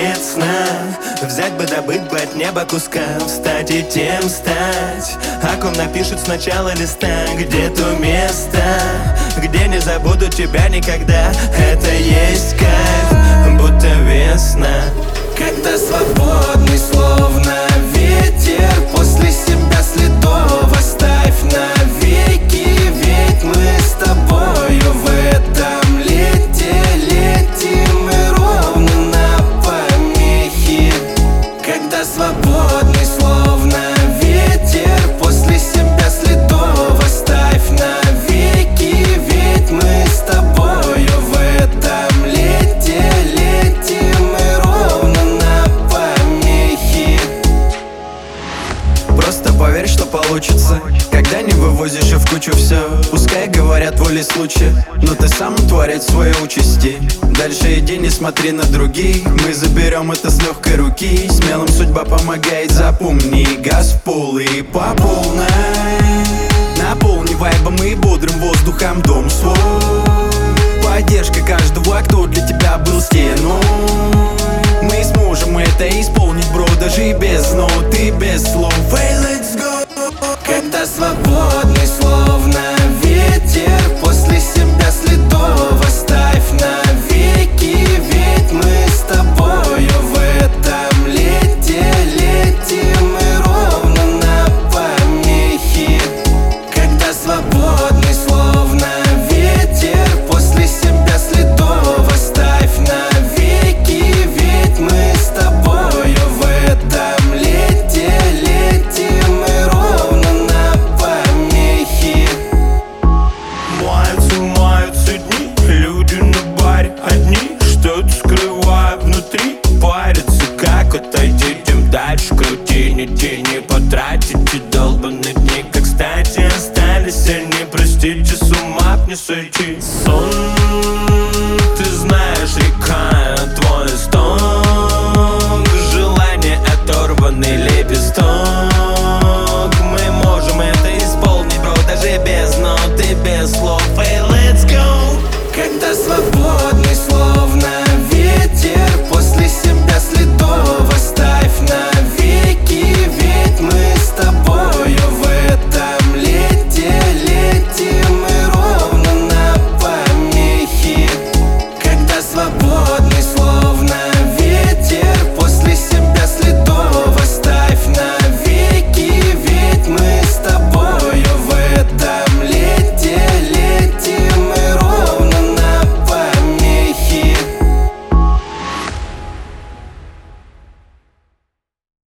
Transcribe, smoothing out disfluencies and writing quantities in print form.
соответственно. Взять бы, добыть бы от неба куска, встать и тем стать. О ком напишут сначала листа, где то место, где не забуду тебя никогда. Это есть кайф, будто весна. Когда свободный, словно ветер, после себя следов оставь навеки. Ведь мы с тобою в этом лете летим и ровно на помехи. Когда свободный, словно ветер, после себя следов оставь навеки. Ведь мы с тобою в этом лете летим и ровно на помехи. Просто поверь, что получится, когда не вывозишь и в кучу все. Пускай говорят воли случая, но ты сам творец своей участи. Дальше иди, не смотри на других, мы заберем это с легкой руки. Смелым судьба помогает, запомни. Газ в пол и по полной. Наполни вайбом и бодрым воздухом дом свой. Поддержка каждого, кто